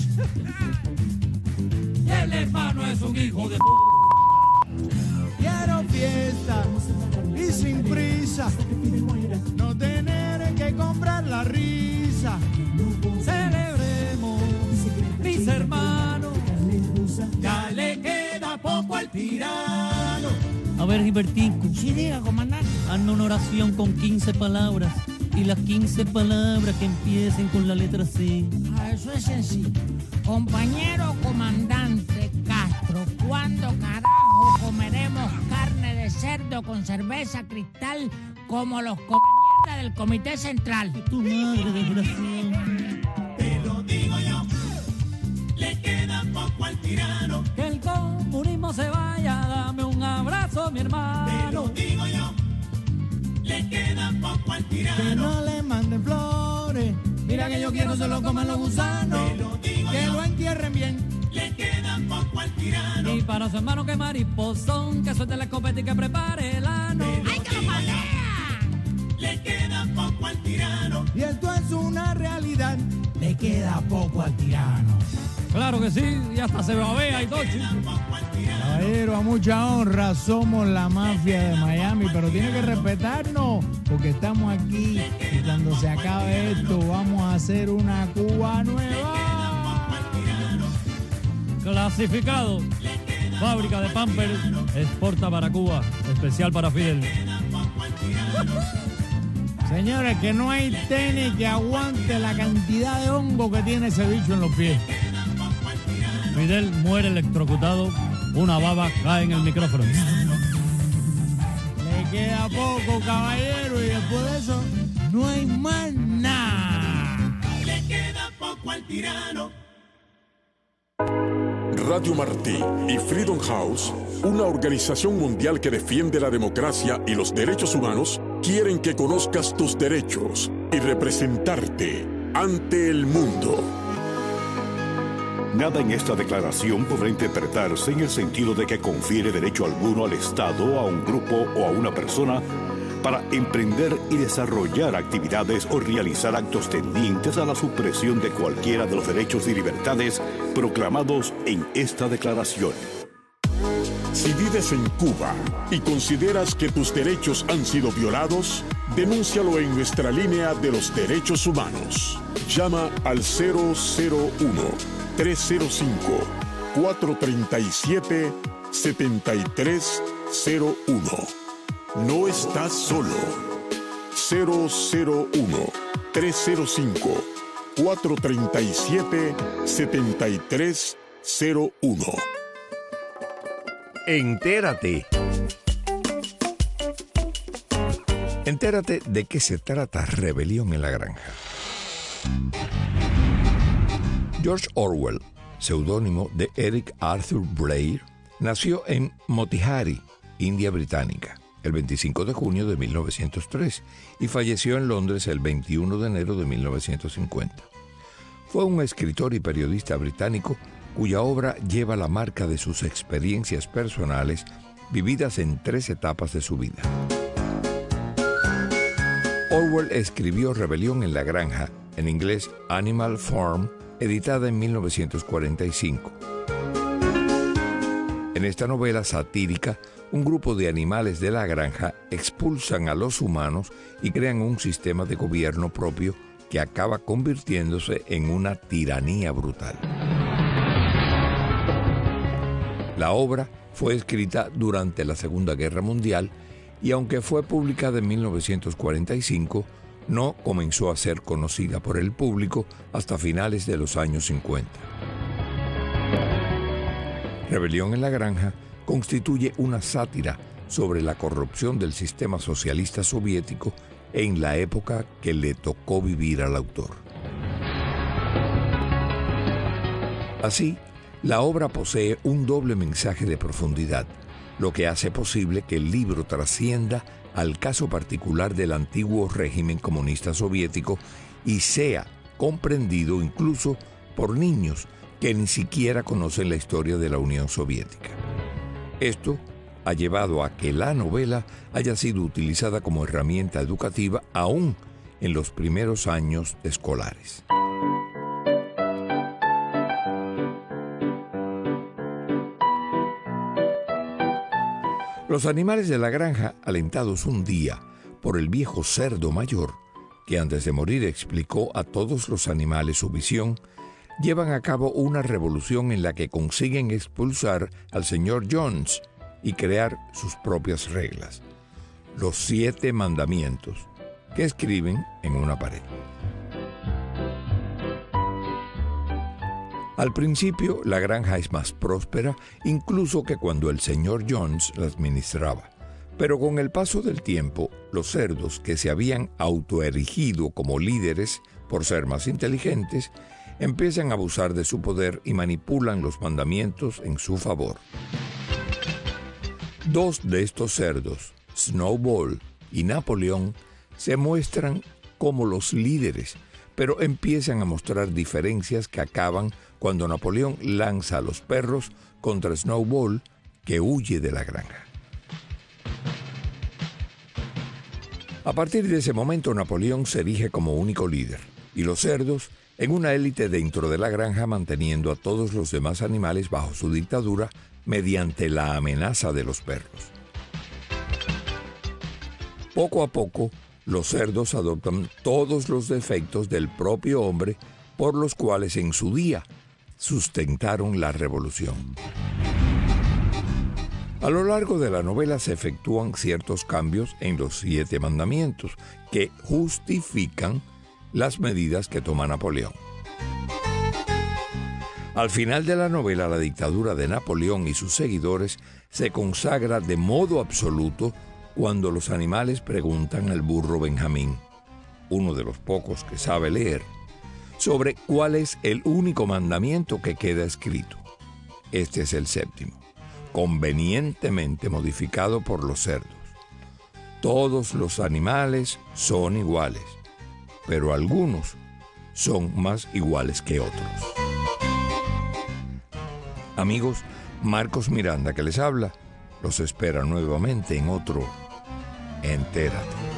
Y el hermano es un hijo de Quiero fiesta y sin prisa. No tener que comprar la risa. Celebremos, mis hermanos. Ya le queda poco al tirano. A ver, Gilbertico. Sí, diga, comandante. Hazme una oración con 15 palabras. Y las 15 palabras que empiecen con la letra C. Eso es sencillo. Compañero comandante Castro, ¿cuándo carajo comeremos carne de cerdo con cerveza cristal como los comemierda del Comité Central? Tu madre, desgraciado. Te lo digo yo. Le queda poco al tirano. Que el comunismo se vaya, dame un abrazo, mi hermano. Te lo digo yo. Le queda poco al tirano. Que no le manden flores. Mira que yo quiero se lo coman los gusanos. Que lo entierren bien. Le queda poco al tirano. Y para su hermano que mariposón, que suelte la escopeta y que prepare el ano. ¡Ay, que lo patea! Le queda poco al tirano. Y esto es una realidad. Le queda poco al tirano. Claro que sí, y hasta se babea y todo. Caballero, a mucha honra, somos la mafia de Miami, pero tiene que respetarnos, porque estamos aquí y cuando se acabe esto vamos a hacer una Cuba nueva. Clasificado. Fábrica de Pampers, exporta para Cuba, especial para Fidel. Señores, que no hay tenis que aguante la cantidad de hongo que tiene ese bicho en los pies. Fidel muere electrocutado, una baba cae en el micrófono. Le queda poco, caballero, y después de eso no hay más nada. Le queda poco al tirano. Radio Martí y Freedom House, una organización mundial que defiende la democracia y los derechos humanos, quieren que conozcas tus derechos y representarte ante el mundo. Nada en esta declaración podrá interpretarse en el sentido de que confiere derecho alguno al Estado, a un grupo o a una persona para emprender y desarrollar actividades o realizar actos tendientes a la supresión de cualquiera de los derechos y libertades proclamados en esta declaración. Si vives en Cuba y consideras que tus derechos han sido violados, denúncialo en nuestra línea de los derechos humanos. Llama al 001-305-437-7301. No estás solo. 001-305-437-7301. Entérate. Entérate de qué se trata Rebelión en la Granja. George Orwell, seudónimo de Eric Arthur Blair, nació en Motihari, India Británica, el 25 de junio de 1903 y falleció en Londres el 21 de enero de 1950. Fue un escritor y periodista británico cuya obra lleva la marca de sus experiencias personales vividas en 3 etapas de su vida. Orwell escribió Rebelión en la Granja, en inglés Animal Farm, editada en 1945. En esta novela satírica, un grupo de animales de la granja expulsan a los humanos y crean un sistema de gobierno propio que acaba convirtiéndose en una tiranía brutal. La obra fue escrita durante la Segunda Guerra Mundial y aunque fue publicada en 1945, no comenzó a ser conocida por el público hasta finales de los años 50. Rebelión en la Granja constituye una sátira sobre la corrupción del sistema socialista soviético en la época que le tocó vivir al autor. Así, la obra posee un doble mensaje de profundidad, lo que hace posible que el libro trascienda al caso particular del antiguo régimen comunista soviético y sea comprendido incluso por niños que ni siquiera conocen la historia de la Unión Soviética. Esto ha llevado a que la novela haya sido utilizada como herramienta educativa aún en los primeros años escolares. Los animales de la granja, alentados un día por el viejo cerdo mayor, que antes de morir explicó a todos los animales su visión, llevan a cabo una revolución en la que consiguen expulsar al señor Jones y crear sus propias reglas, los 7 mandamientos, que escriben en una pared. Al principio, la granja es más próspera, incluso que cuando el señor Jones la administraba. Pero con el paso del tiempo, los cerdos que se habían autoerigido como líderes por ser más inteligentes, empiezan a abusar de su poder y manipulan los mandamientos en su favor. 2 de estos cerdos, Snowball y Napoleón, se muestran como los líderes, pero empiezan a mostrar diferencias que acaban cuando Napoleón lanza a los perros contra Snowball, que huye de la granja. A partir de ese momento, Napoleón se erige como único líder, y los cerdos en una élite dentro de la granja, manteniendo a todos los demás animales bajo su dictadura mediante la amenaza de los perros. Poco a poco, los cerdos adoptan todos los defectos del propio hombre por los cuales en su día sustentaron la revolución. A lo largo de la novela se efectúan ciertos cambios en los 7 mandamientos que justifican las medidas que toma Napoleón. Al final de la novela, la dictadura de Napoleón y sus seguidores se consagra de modo absoluto cuando los animales preguntan al burro Benjamín, uno de los pocos que sabe leer, sobre cuál es el único mandamiento que queda escrito. Este es el 7º, convenientemente modificado por los cerdos. Todos los animales son iguales, pero algunos son más iguales que otros. Amigos, Marcos Miranda que les habla, los espera nuevamente en otro Entérate.